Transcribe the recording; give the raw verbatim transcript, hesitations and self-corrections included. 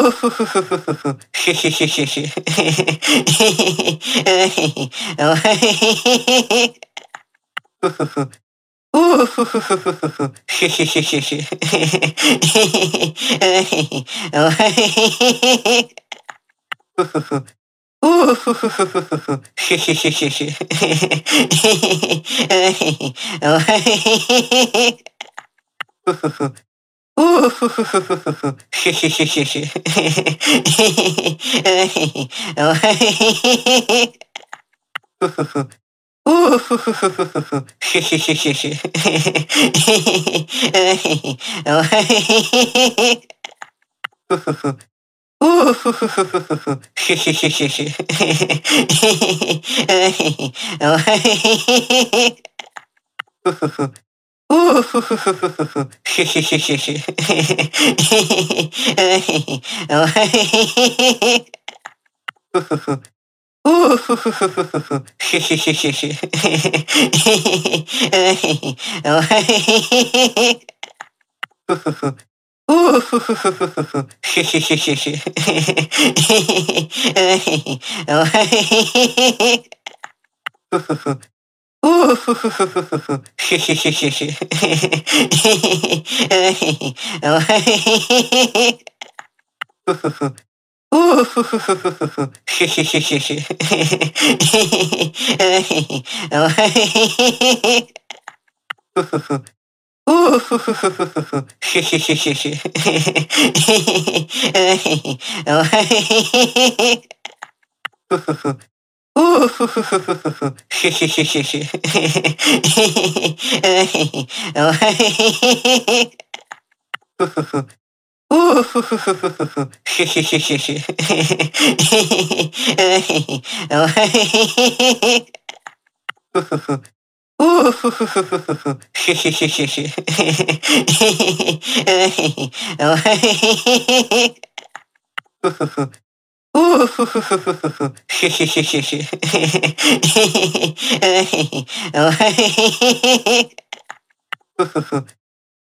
うふふふふふふ。ししししし。おへへへへへ。ふふふ。うふふふふふふ。ししししし。おへへ。おへへへへへ。ふふふ。うふふふふふふ。ししししし。おへへ。おへへへへへ。ふふふ。うふふふふふふ。ししししし。おへへ。おへへへへ。ふふふ。うふふふふふふ。ししししし。おへへ。おへへへへ。ふふふ。うふふふふふふ。ししししし。おへへ。おへへへへ。ふふふ。うふふふふふふ。ししししし。おへへ。おへへへへ。ふふふ。うふふふふふふ。ししししし。おへへ。おへへへへ。ふふふ。うふふふふふふ。ししししし。おへへ。おへへへへ。ふふふ。うふふふふふふ。ししししし。おへへ。おへへへへ。ふふふ。うふふふふふふ。ししししし。おへへ。おへへへへ。ふふふ。うふふふふふふ。ししししし。おへへ。おへへへへ。ふふふ。うふふふふふふ。ししししし。おへへ。おへへへへ。ふふふ。うふふふふふふ。ししししし。おへへ。おへへへへ。ふふふ。うふふふふふふ。ししししし。おへへ。おへへへへ。ふふふ。うふふふふふふ。ししししし。おへへ。おへへへへ。ふふふ。